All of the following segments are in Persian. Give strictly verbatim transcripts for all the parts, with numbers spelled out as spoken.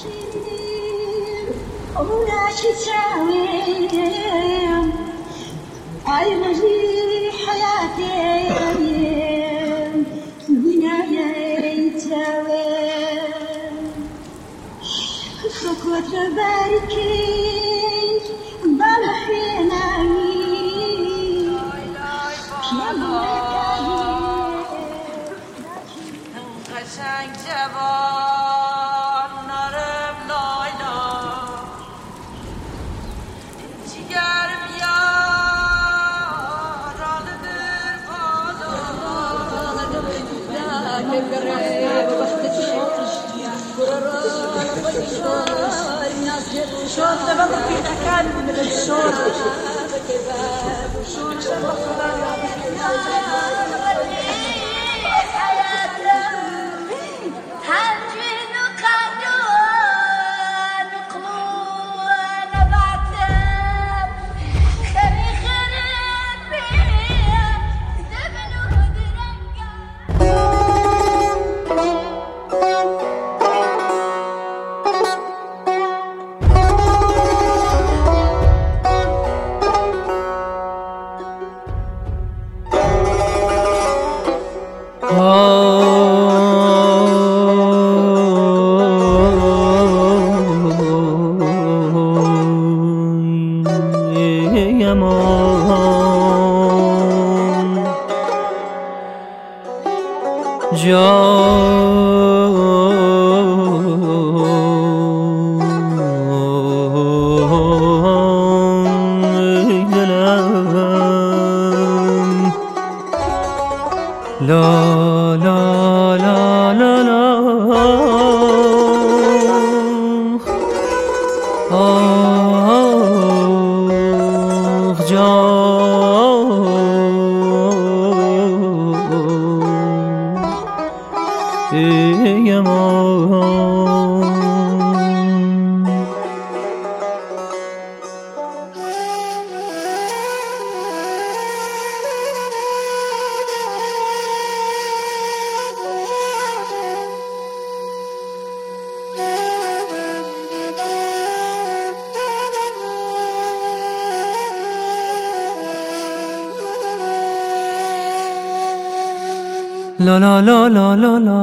La la la la la la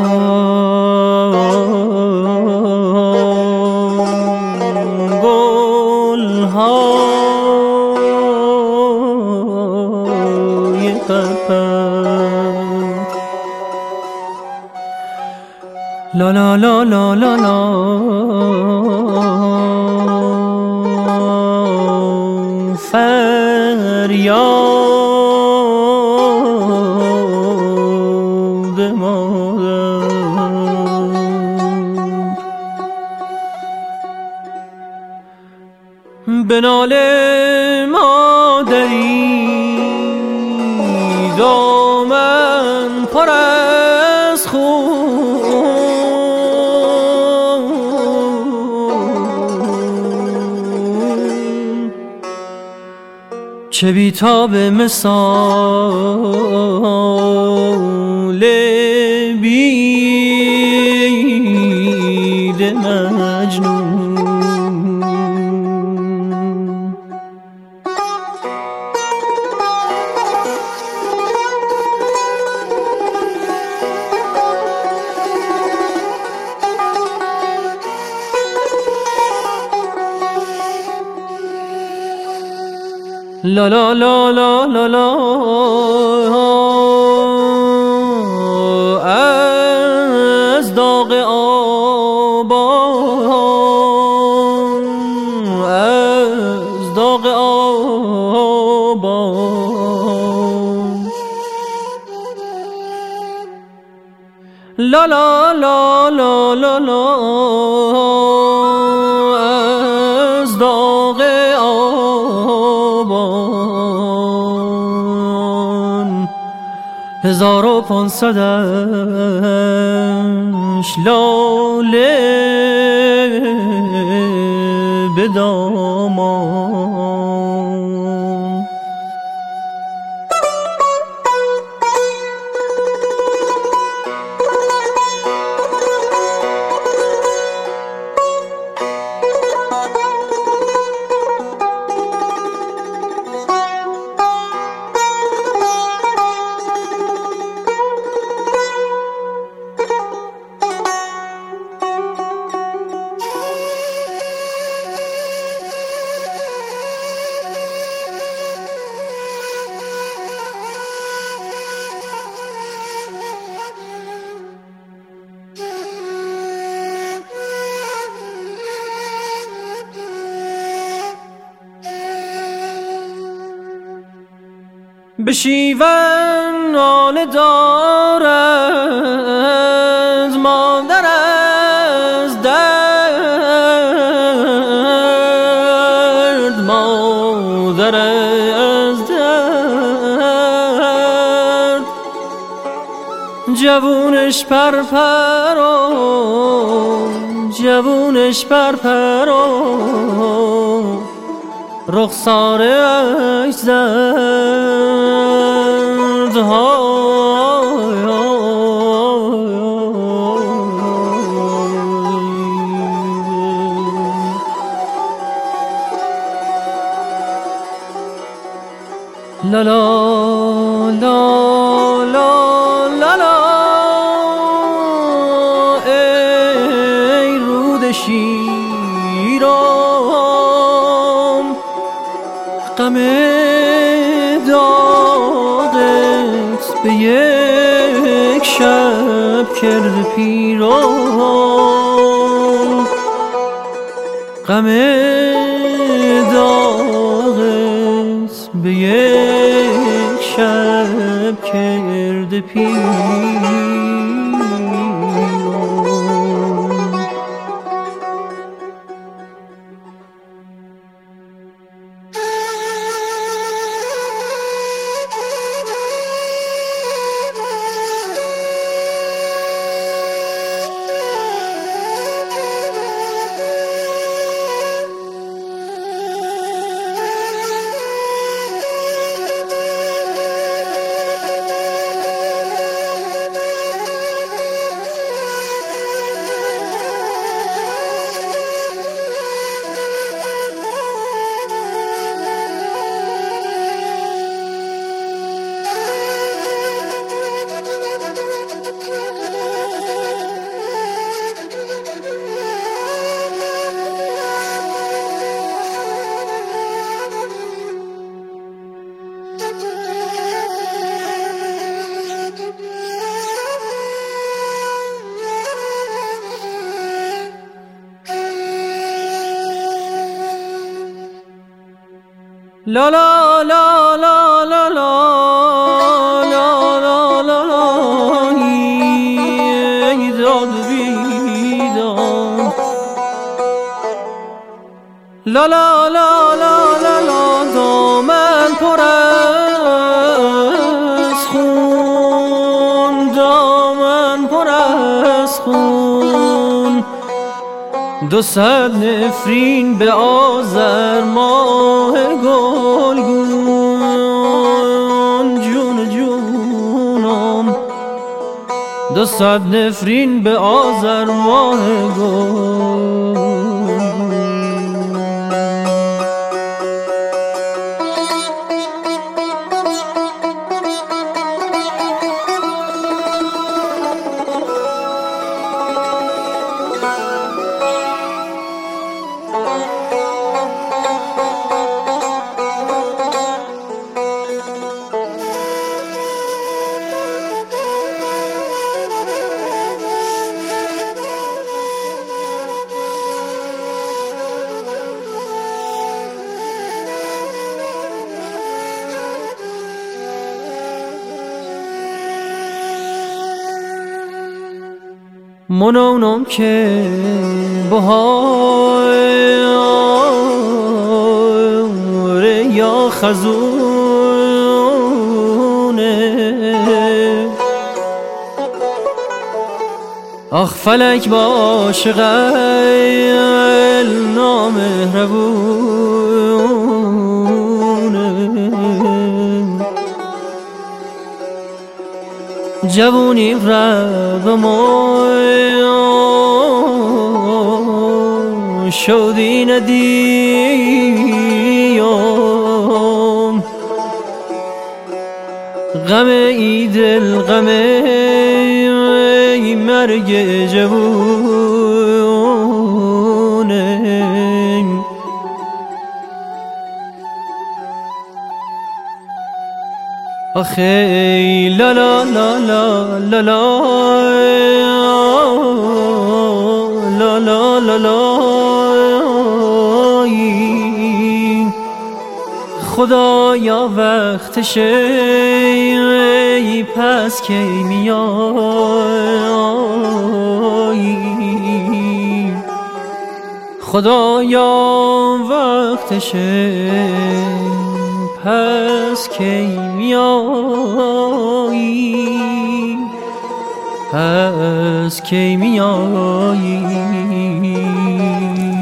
گل‌های قفس La la la la la la فریاد مادر بناله مادری دامن پر از خون چه بی‌تاب مثال بید مجنون La la la la la la از داغ آبان از داغ آبان La la la la la la از داغ آبان هزار و پانصدش لاله به دامان به شیون ناله دارد مادر از درد، مادر از درد. جوونش پرپرو، جوونش پرپرو، رخسارش زرد های لا لا لا لا لا لا. ای رود شیرام، غم داغت به یک شب کرده پیرام، غم داغت به یک شب کرده پیرام. لا لا لا لا لا لا لا لا لا لا. ای داد بیداد، لا لا لا لا لا لا. دامن پر از خون، دامن پر از خون، دو صد نفرین به آذر ماه گلگون، جون جونم، دو صد نفرین به آذر ماه گلگون. منونم که بهار یا خزونه، آخ فلک عاشق نامهربونه. جوونی رب ما شدی ندیم، غم ای دل غم ای مرگ جوونه. آخه لا لا لا لا لا لا لا لا لا لا. خدایا وقتشه ای پس کی میایی، خدایا وقتشه پس کی میایی، پس کی میایی.